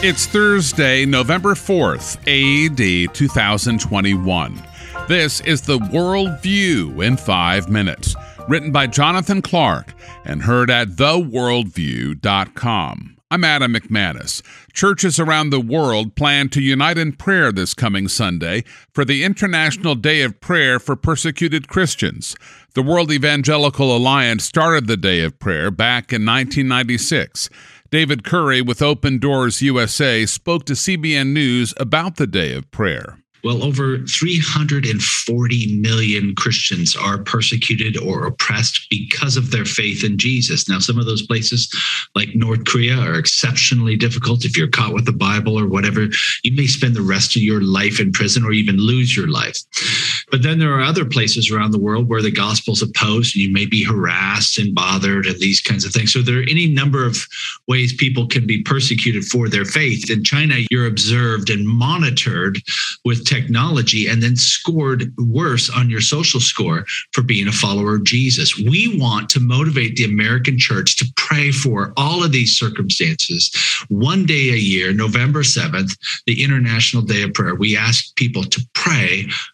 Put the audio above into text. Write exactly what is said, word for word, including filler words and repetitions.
It's Thursday, November fourth, A D two thousand twenty-one. This is the World View in five minutes, written by Jonathan Clark and heard at the world view dot com. I'm Adam McManus. Churches around the world plan to unite in prayer this coming Sunday for the International Day of Prayer for Persecuted Christians. The World Evangelical Alliance started the Day of Prayer back in nineteen ninety-six. David Curry with Open Doors U S A spoke to C B N News about the Day of Prayer. Well, over three hundred forty million Christians are persecuted or oppressed because of their faith in Jesus. Now, some of those places, like North Korea, are exceptionally difficult. If you're caught with the Bible or whatever, you may spend the rest of your life in prison or even lose your life. But then there are other places around the world where the gospel's opposed and you may be harassed and bothered and these kinds of things. So there are any number of ways people can be persecuted for their faith. In China, you're observed and monitored with technology and then scored worse on your social score for being a follower of Jesus. We want to motivate the American church to pray for all of these circumstances. One day a year, November seventh, the International Day of Prayer, we ask people to pray